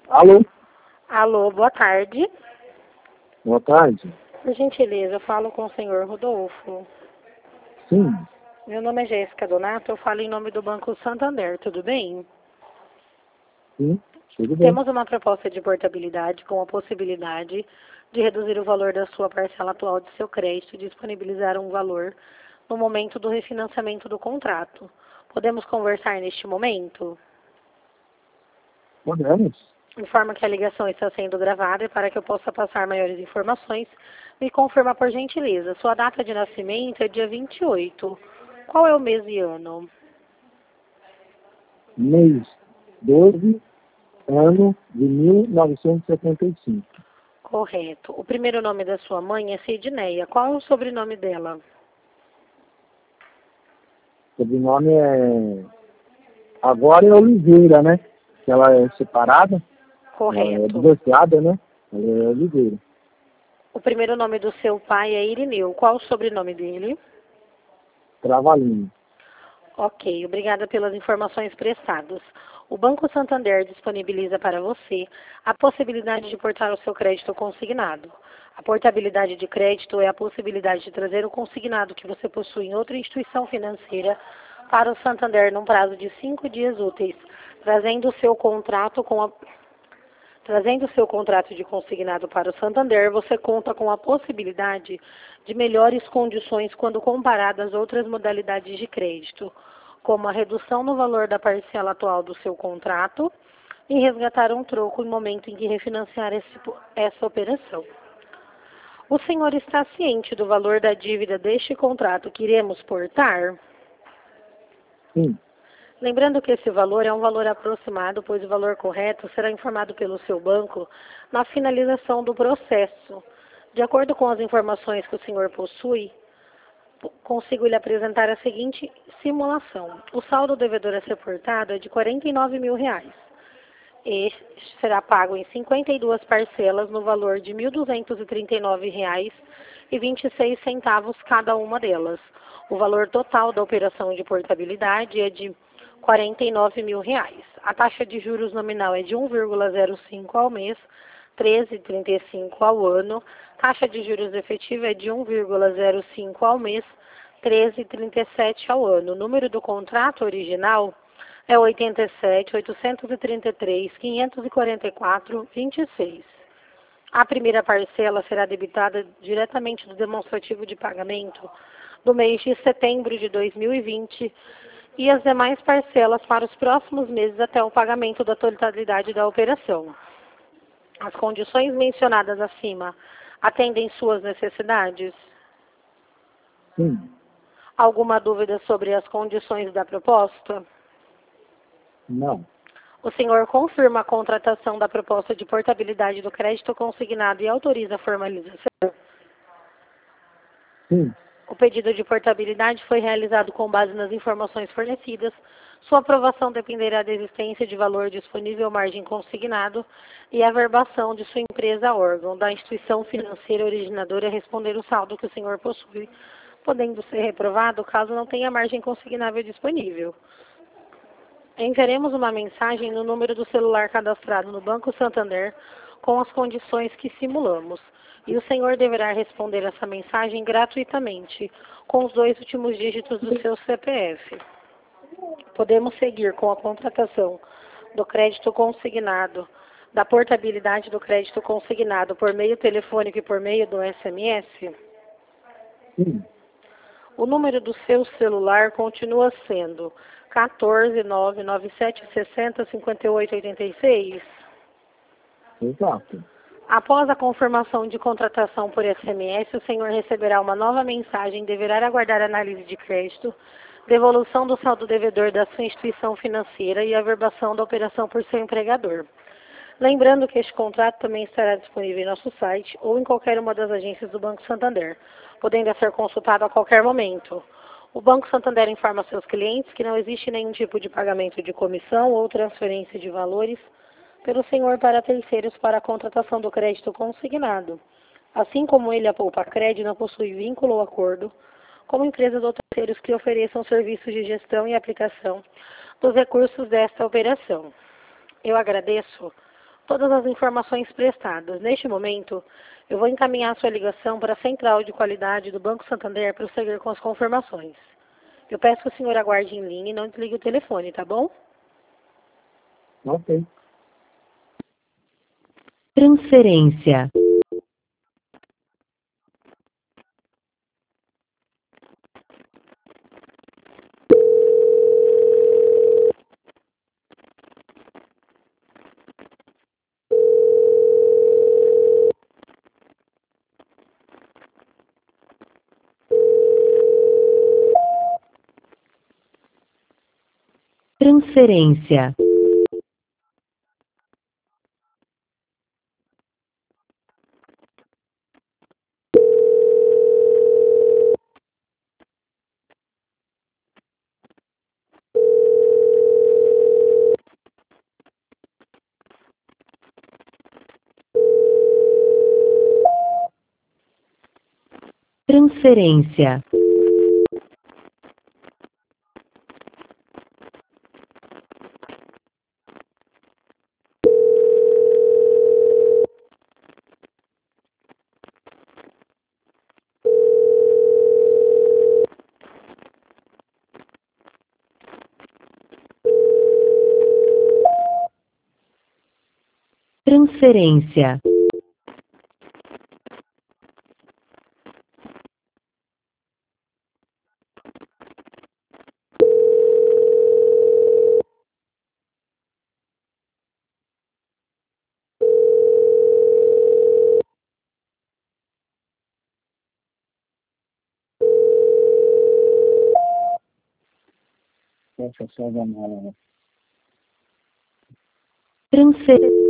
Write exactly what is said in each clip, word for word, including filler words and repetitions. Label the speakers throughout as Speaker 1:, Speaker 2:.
Speaker 1: Alô?
Speaker 2: Alô, boa tarde.
Speaker 1: Boa tarde.
Speaker 2: Por gentileza, eu falo com o senhor Rodolfo.
Speaker 1: Sim,
Speaker 2: Meu nome é Jéssica Donato, eu falo em nome do Banco Santander, tudo bem?
Speaker 1: sim, tudo bem.
Speaker 2: Temos uma proposta de portabilidade com a possibilidade de reduzir o valor da sua parcela atual de seu crédito e disponibilizar um valor no momento do refinanciamento do contrato. Podemos conversar neste momento?
Speaker 1: Podemos?
Speaker 2: Informa que a ligação está sendo gravada e para que eu possa passar maiores informações, me confirma por gentileza. Sua data de nascimento é dia vinte e oito. Qual é o mês e ano?
Speaker 1: Mês doze, ano de mil novecentos e setenta e cinco.
Speaker 2: Correto. O primeiro nome da sua mãe é Sidneia. Qual é o sobrenome dela?
Speaker 1: O sobrenome é... Agora é Oliveira, né? Que ela é separada, ela é
Speaker 2: Correto.
Speaker 1: divorciada, né? Ela é Oliveira.
Speaker 2: O primeiro nome do seu pai é Irineu. Qual o sobrenome dele?
Speaker 1: Travalinho.
Speaker 2: Ok, obrigada pelas informações prestadas. O Banco Santander disponibiliza para você a possibilidade de portar o seu crédito consignado. A portabilidade de crédito é a possibilidade de trazer o consignado que você possui em outra instituição financeira para o Santander num prazo de cinco dias úteis, trazendo o seu contrato com a Trazendo seu contrato de consignado para o Santander, você conta com a possibilidade de melhores condições quando comparado às outras modalidades de crédito, como a redução no valor da parcela atual do seu contrato e resgatar um troco no momento em que refinanciar esse, essa operação. O senhor está ciente do valor da dívida deste contrato que iremos portar?
Speaker 1: Sim,
Speaker 2: Lembrando que esse valor é um valor aproximado, pois o valor correto será informado pelo seu banco na finalização do processo. De acordo com as informações que o senhor possui, consigo lhe apresentar a seguinte simulação. O saldo devedor a ser portado é de quarenta e nove mil reais. Este será pago em cinquenta e duas parcelas no valor de mil duzentos e trinta e nove reais e vinte e seis centavos cada uma delas. O valor total da operação de portabilidade é de quarenta e nove mil reais. A taxa de juros nominal é de um vírgula zero cinco ao mês, treze vírgula trinta e cinco ao ano. Taxa de juros efetiva é de um vírgula zero cinco ao mês, treze vírgula trinta e sete ao ano. O número do contrato original é oitenta e sete, oitocentos e trinta e três, quinhentos e quarenta e quatro, vinte e seis. A primeira parcela será debitada diretamente do demonstrativo de pagamento do mês de setembro de dois mil e vinte e as demais parcelas para os próximos meses até o pagamento da totalidade da operação. As condições mencionadas acima atendem suas necessidades?
Speaker 1: sim.
Speaker 2: Alguma dúvida sobre as condições da proposta?
Speaker 1: Não.
Speaker 2: O senhor confirma a contratação da proposta de portabilidade do crédito consignado e autoriza a formalização?
Speaker 1: Sim,
Speaker 2: O pedido de portabilidade foi realizado com base nas informações fornecidas. Sua aprovação dependerá da existência de valor disponível margem consignado e a averbação de sua empresa órgão, da instituição financeira originadora a responder o saldo que o senhor possui, podendo ser reprovado caso não tenha margem consignável disponível. Enviaremos uma mensagem no número do celular cadastrado no Banco Santander com as condições que simulamos. E o senhor deverá responder essa mensagem gratuitamente, com os dois últimos dígitos do seu C P F. Podemos seguir com a contratação do crédito consignado, da portabilidade do crédito consignado por meio telefônico e por meio do S M S?
Speaker 1: sim.
Speaker 2: O número do seu celular continua sendo quatorze, nove nove sete sessenta, cinquenta e oito oitenta e seis?
Speaker 1: Exato.
Speaker 2: Após a confirmação de contratação por S M S, o senhor receberá uma nova mensagem e deverá aguardar análise de crédito, devolução do saldo devedor da sua instituição financeira e averbação da operação por seu empregador. Lembrando que este contrato também estará disponível em nosso site ou em qualquer uma das agências do Banco Santander, podendo ser consultado a qualquer momento. O Banco Santander informa seus clientes que não existe nenhum tipo de pagamento de comissão ou transferência de valores pelo senhor para terceiros para a contratação do crédito consignado. Assim como ele, a Poupa Cred, não possui vínculo ou acordo com empresas ou terceiros que ofereçam serviços de gestão e aplicação dos recursos desta operação. Eu agradeço todas as informações prestadas. Neste momento, eu vou encaminhar sua ligação para a Central de Qualidade do Banco Santander para prosseguir com as confirmações. Eu peço que o senhor aguarde em linha e não desligue o telefone, tá bom?
Speaker 1: Ok.
Speaker 3: Transferência. Transferência. Transferência. Transferência.
Speaker 1: Essa é só a janela.
Speaker 3: Transferência.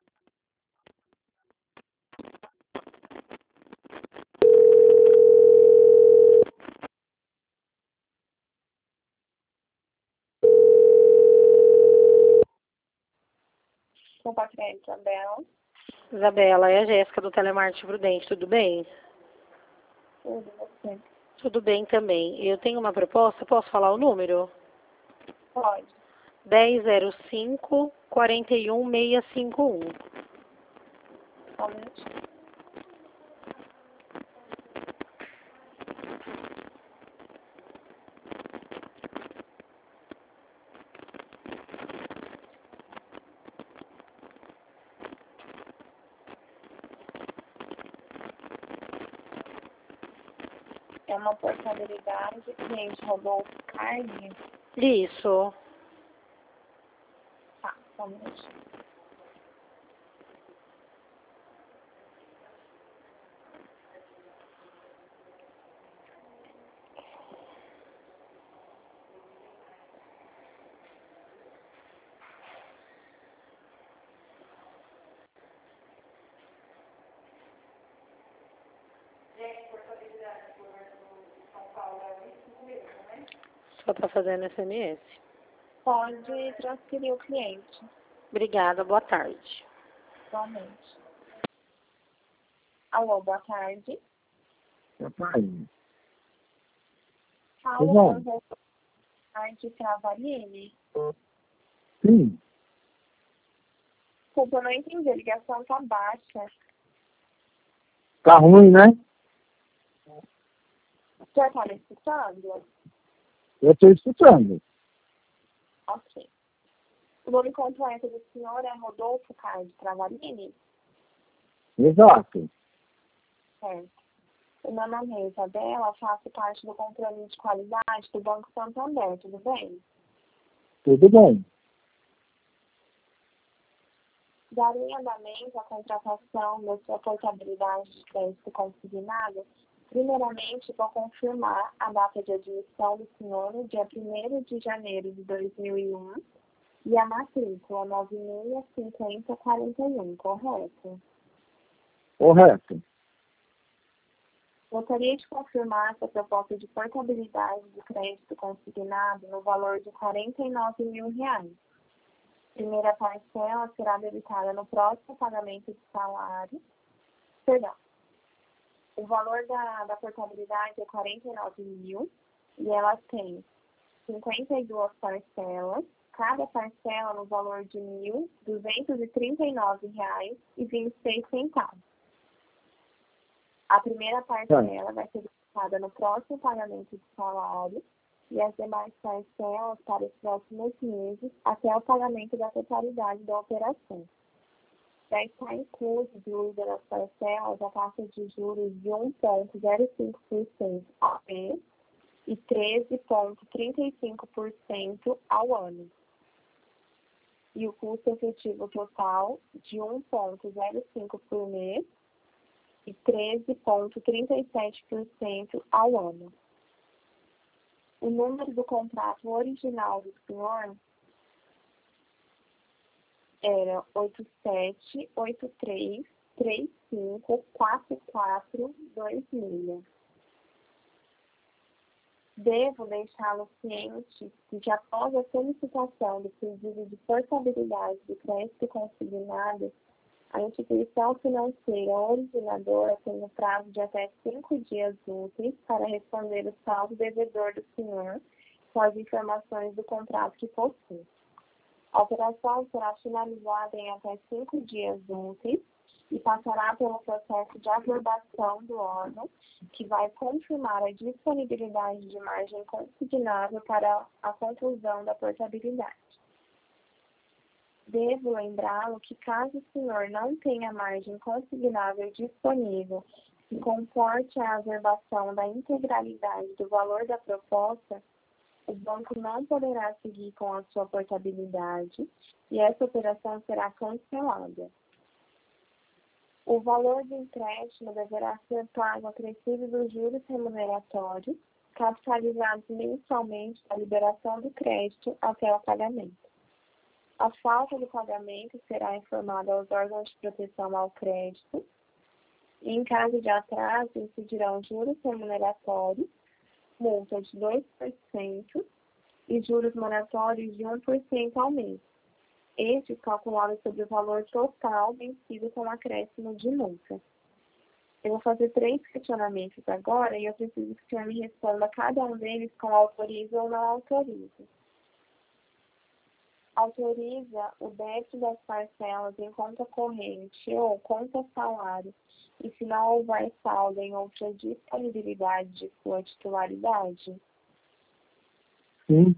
Speaker 4: Compartilhar, Isabela.
Speaker 2: Isabela, é a Jéssica do Telemarketing Prudente, tudo bem?
Speaker 4: Tudo, você?
Speaker 2: Tudo bem também. Eu tenho uma proposta, posso falar o número?
Speaker 4: Pode.
Speaker 2: dez zero cinco, quarenta e um, seiscentos e cinquenta e um.
Speaker 4: Só um minutinho. É uma portabilidade, cliente Rodolfo Card.
Speaker 2: Isso.
Speaker 4: Tá, só um minutinho.
Speaker 2: Só está fazendo S M S.
Speaker 4: Pode transferir o cliente,
Speaker 2: Obrigada, boa tarde.
Speaker 4: somente. Alô, boa tarde.
Speaker 1: Boa tarde.
Speaker 4: Fala
Speaker 1: Pois
Speaker 4: com
Speaker 1: não.
Speaker 4: o Rodolfo Card Travaglini.
Speaker 1: Sim.
Speaker 4: Desculpa, eu não entendi. A ligação tá baixa.
Speaker 1: Tá ruim, né?
Speaker 4: O senhor tá me escutando?
Speaker 1: Eu estou escutando.
Speaker 4: Ok. O nome completo do senhor é Rodolfo Card Travaglini?
Speaker 1: Exato.
Speaker 4: Certo. O meu nome é Isabela, faço parte do controle de qualidade do Banco Santander, tudo bem?
Speaker 1: Tudo bem.
Speaker 4: Darei andamento à contratação da sua portabilidade de crédito consignado. Primeiramente, vou confirmar a data de admissão do senhor no dia primeiro de janeiro de dois mil e um e a matrícula nove seis cinco zero quatro um, correto?
Speaker 1: Correto.
Speaker 4: Gostaria de confirmar essa proposta de portabilidade de crédito consignado no valor de quarenta e nove mil reais. Primeira parcela será debitada no próximo pagamento de salário. Perdão. O valor da, da portabilidade é quarenta e nove mil e ela tem cinquenta e duas parcelas, cada parcela no valor de mil duzentos e trinta e nove reais e vinte e seis centavos. A primeira parcela vai ser depositada no próximo pagamento de salário e as demais parcelas para os próximos meses até o pagamento da totalidade da operação. Já está incluída nas parcelas a taxa de juros de um vírgula zero cinco por cento ao mês e treze vírgula trinta e cinco por cento ao ano. E o custo efetivo total de um vírgula zero cinco por cento por mês e treze vírgula trinta e sete por cento ao ano. O número do contrato original do senhor era oito sete oito três três cinco quatro quatro dois seis. Devo deixá-lo ciente de que após a solicitação do pedido de portabilidade do crédito consignado, a instituição financeira originadora tem o prazo de até cinco dias úteis para responder o saldo devedor do senhor com as informações do contrato que possui. A operação será finalizada em até cinco dias úteis e passará pelo processo de averbação do órgão, que vai confirmar a disponibilidade de margem consignável para a conclusão da portabilidade. Devo lembrá-lo que, caso o senhor não tenha margem consignável disponível que comporte a averbação da integralidade do valor da proposta, o banco não poderá seguir com a sua portabilidade e essa operação será cancelada. O valor do empréstimo deverá ser pago acrescido dos juros remuneratórios, capitalizados mensalmente da liberação do crédito até o pagamento. A falta do pagamento será informada aos órgãos de proteção ao crédito e, em caso de atraso, incidirão juros remuneratórios, multa de dois por cento e juros moratórios de um por cento ao mês. Estes calculados sobre o valor total vencido com acréscimo de multa. Eu vou fazer três questionamentos agora e eu preciso que o senhor me responda a cada um deles com autoriza ou não autoriza. Autoriza o débito das parcelas em conta corrente ou conta salário e se não houver saldo em outra disponibilidade de sua titularidade?
Speaker 1: Sim.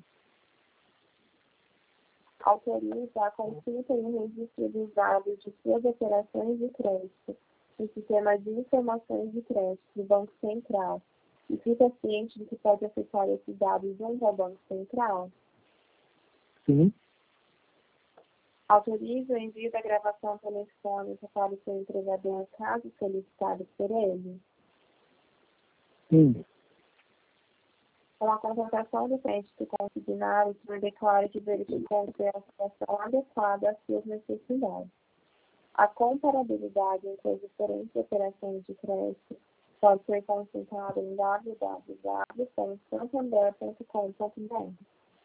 Speaker 4: Autoriza a consulta e o registro dos dados de suas operações de crédito no sistema de informações de crédito do Banco Central e fica ciente de que pode acessar esses dados junto ao Banco Central?
Speaker 1: Sim.
Speaker 4: Autoriza o envio da gravação telefônica para o seu empregador, caso solicitado por ele?
Speaker 1: Sim.
Speaker 4: Com a contratação do crédito consignado, o senhor declara que verificou ter a situação adequada às suas necessidades. A comparabilidade entre as diferentes operações de crédito pode ser consultada em w w w ponto santander ponto com ponto b r.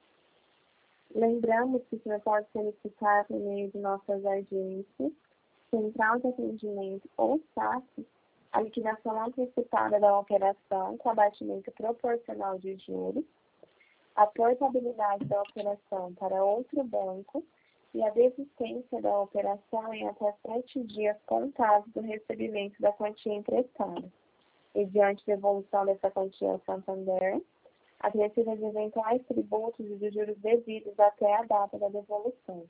Speaker 4: Lembramos que o senhor pode solicitar por meio de nossas agências, Central de Atendimento ou S A C, a liquidação antecipada da operação com abatimento proporcional de juros, a portabilidade da operação para outro banco e a desistência da operação em até sete dias contados do recebimento da quantia emprestada. Mediante devolução dessa quantia ao Santander, acrescida de eventuais tributos e de juros devidos até a data da devolução.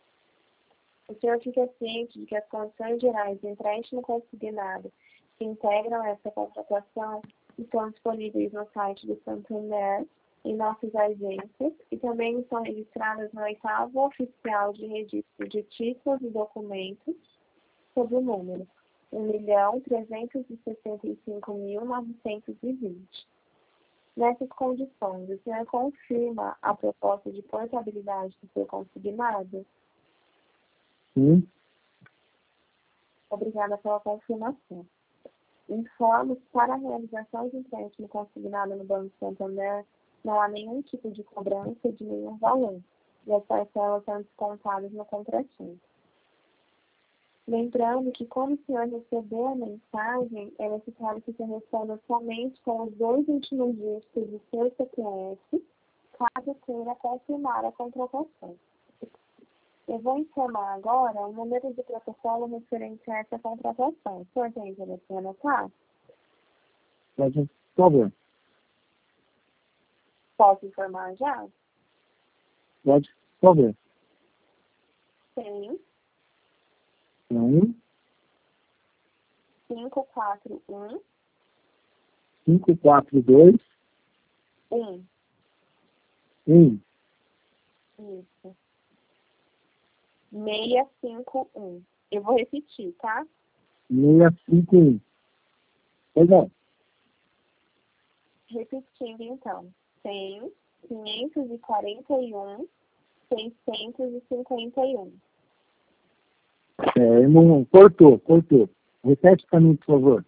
Speaker 4: O senhor fica ciente de que as condições gerais de empréstimo consignado que integram essa contratação estão disponíveis no site do Santander, em nossas agências, e também estão registradas no oitavo oficial de registro de títulos e documentos, sob o número um milhão trezentos e sessenta e cinco mil novecentos e vinte. Nessas condições, o senhor confirma a proposta de portabilidade do seu consignado?
Speaker 1: Sim.
Speaker 4: Obrigada pela confirmação. Informo que para a realização de empréstimo consignado no Banco Santander, não há nenhum tipo de cobrança de nenhum valor, e as parcelas são descontadas no contratinho. Lembrando que, como o senhor recebeu a mensagem, é necessário que o senhor responda somente com os dois últimos dígitos do seu C P F caso queira confirmar a contratação. Eu vou informar agora o número de protocolo referente a essa contratação. O senhor tem interesse em anotar?
Speaker 1: Pode, por favor.
Speaker 4: Posso informar já?
Speaker 1: Pode, por favor.
Speaker 4: Tem
Speaker 1: Um,
Speaker 4: cinco quatro um
Speaker 1: cinco, quatro, dois,
Speaker 4: um.
Speaker 1: um,
Speaker 4: Isso. seis cinco um. Eu vou repetir, tá?
Speaker 1: seis, cinco, um. Pois não.
Speaker 4: Repetindo, então. Tem quinhentos e quarenta e um, seiscentos e cinquenta e um.
Speaker 1: É, não, cortou, cortou. Repete para mim, por favor.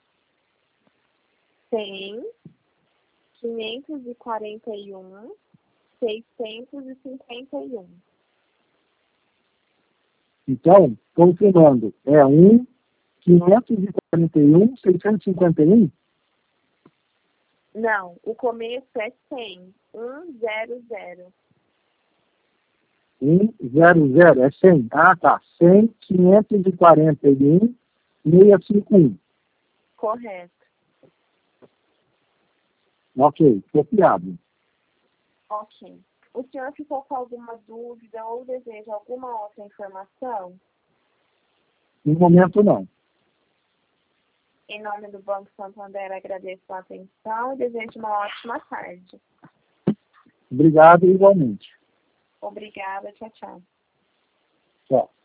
Speaker 4: Tem quinhentos e quarenta e um, seiscentos e cinquenta e um.
Speaker 1: Então, confirmando, é um, quinhentos e quarenta e um, seiscentos e cinquenta e um?
Speaker 4: Não, o começo é cem. um zero zero.
Speaker 1: um, zero, zero, é cem. Ah, tá. cem, quinhentos e quarenta e um, seiscentos e cinquenta e um.
Speaker 4: Correto.
Speaker 1: Ok, copiado.
Speaker 4: Ok. O senhor ficou com alguma dúvida ou deseja alguma outra informação?
Speaker 1: No momento, não.
Speaker 4: Em nome do Banco Santander, agradeço a atenção e desejo uma ótima tarde.
Speaker 1: Obrigado igualmente.
Speaker 4: Obrigada. Tchau, tchau.
Speaker 1: Tchau.